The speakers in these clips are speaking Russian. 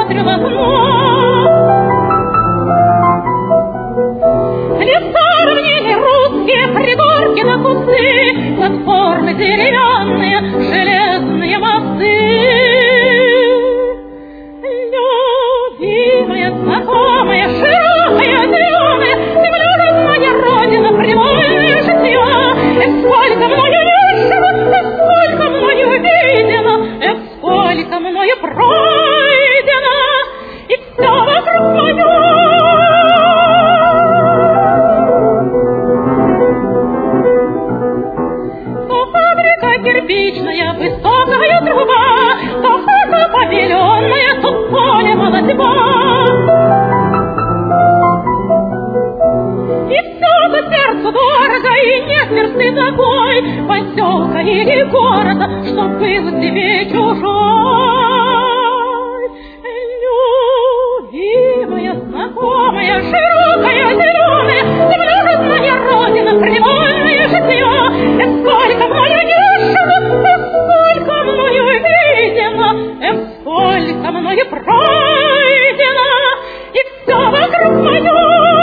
смотрю в окно. Леса, равнины русские, пригорки на кусы, платформы деревянные, железные мосты. Любимая, знакомая, широкая, зеленая, земля родная, родина, прямое житье. Сколько мною вижено, сколько мною видено, сколько мною пройдено, и все вокруг мое. Кирпичная высокая труба, то хата побеленная, то поле молодьба. И все по сердцу дорого, и нет версты такой поселка или города, что был тебе чужой. Любимая, знакомая, широкая, зеленая, земля родная, родина, прямое житье. Сколько мною сколько мною видено, сколько мною пройдено, и все вокруг мое.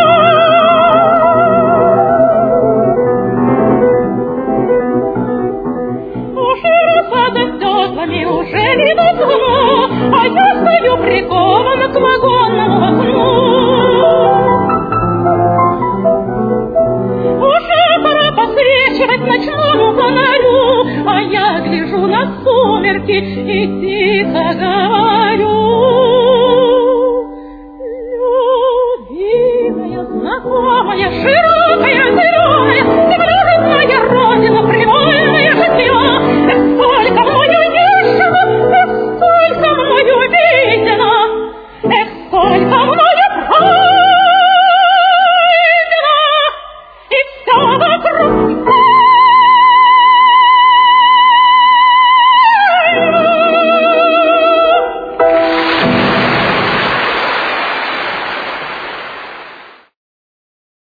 Уже под стеклами, уже видно луну, а я стою прикована к вагонному окну. Уже пора посвечивать ночному фонарю, а я гляжу на сумерки и тихо говорю. Любимая, знакомая,